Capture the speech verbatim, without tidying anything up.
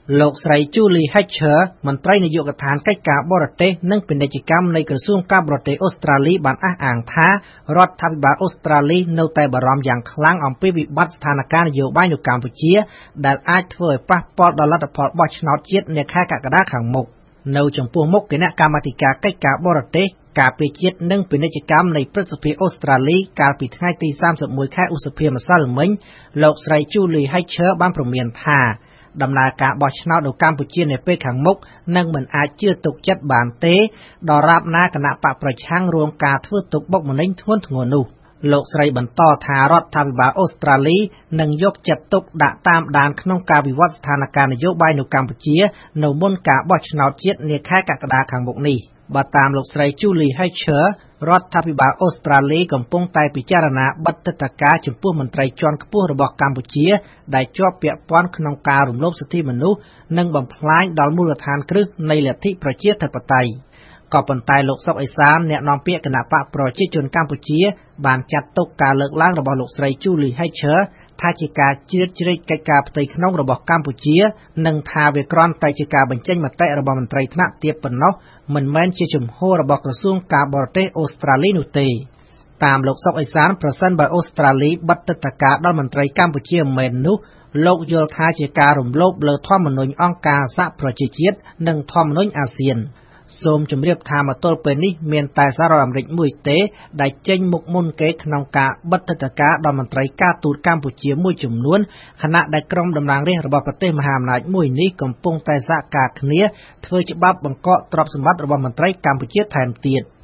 លោកស្រី Julie Hatcher មន្ត្រីនាយកដ្ឋានកិច្ចការបរទេសនិងពាណិជ្ជកម្មនៃក្រសួងការបរទេសអូស្ត្រាលីបានអះអាងថារដ្ឋាភិបាលអូស្ត្រាលីនៅតែបារម្ភយ៉ាងខ្លាំងអំពីវិបត្តិស្ថានភាពនយោបាយនៅកម្ពុជាដែលអាចធ្វើឲ្យប៉ះពាល់ដល់លទ្ធផលបោះឆ្នោតជាតិនាខែកក្កដាខាងមុខនៅចំពោះមុខគណៈកម្មាធិការកិច្ចការបរទេសការពារជាតិនិងពាណិជ្ជកម្មនៃព្រឹទ្ធសភាអូស្ត្រាលីកាលពីថ្ងៃទីសាមសិបមួយខែឧសភាម្សិលមិញលោកស្រី Julie Hatcher បានព្រមានថាដំណើរការបោះឆ្នោតនៅកម្ពុជានាពេលខាងមុខនឹងមិនអាចជឿទុកចិត្តបានទេដរាបណាគណៈបកប្រឆាំងរងការធ្វើទុកបុកម្នេញធ្ងន់ធ្ងរនោះលោកស្រីបន្តថារដ្ឋាភិបាលអូស្ត្រាលីនឹងយកចិត្តទុកដាក់តាមដានក្នុងការវិវត្តស្ថានភាពនយោបាយនៅកម្ពុជានៅមុនការបោះឆ្នោតជាតិនាខែកក្កដាខាងមុខនេះបើតាមលោកស្រី Julie Hatcher រដ្ឋាភិបាលអូស្ត្រាលីកំពុងតែពិចារណាបិទទិដ្ឋាការចំពោះមន្ត្រីជាន់ខ្ពស់របស់កម្ពុជាដែលជាប់ពាក់ព័ន្ធក្នុងការរំលោភសិទ្ធិមនុស្សនិងបំផ្លាញដល់មូលដ្ឋានគ្រឹះនៃលទ្ធិប្រជាធិបតេយ្យក៏ប៉ុន្តែលោកសុកអេសានអ្នកនាំពាក្យគណៈបកប្រជាជនកម្ពុជាបានចាត់ទុកការលើកឡើងរបស់លោកស្រី Julie Hatcher ថាជាការជ្រៀតជ្រែកកិច្ចការផ្ទៃក្នុងរបស់កម្ពុជានិងថាវាគ្រាន់តែជាការបញ្ចេញមតិរបស់មន្ត្រីថ្នាក់ទាបប៉ុណ្ណោះមិនមែនជាជំហររបស់ក្រសួងការបរទេសអូស្ត្រាលីនោះទេតាមលោកសុកអេសានប្រសិនបើអូស្ត្រាលីបិទទិដ្ឋាការដល់មន្ត្រីកម្ពុជាមិនមែននោះលោកយល់ថាជាការរំលោភលើធម្មនុញ្ញអង្គការសហប្រជាជាតិនិងធម្មនុញ្ញអាស៊ានសូមជម្រាបថាមកទល់ពេលនេះមានតែសហរដ្ឋអាមេរិកមួយទេដែលចេញមុខមុនគេក្នុងការបិទទិដ្ឋាការដល់មន្ត្រីការទូតកម្ពុជាមួយចំនួនខណៈដែលក្រុមតំណាងរាស្ត្ររបស់ប្រទេសមហាអំណាចមួយនេះកំពុងតែសហការគ្នាធ្វើច្បាប់បង្កកទ្រព្យសម្បត្តិរបស់មន្ត្រីកម្ពុជាថែមទៀត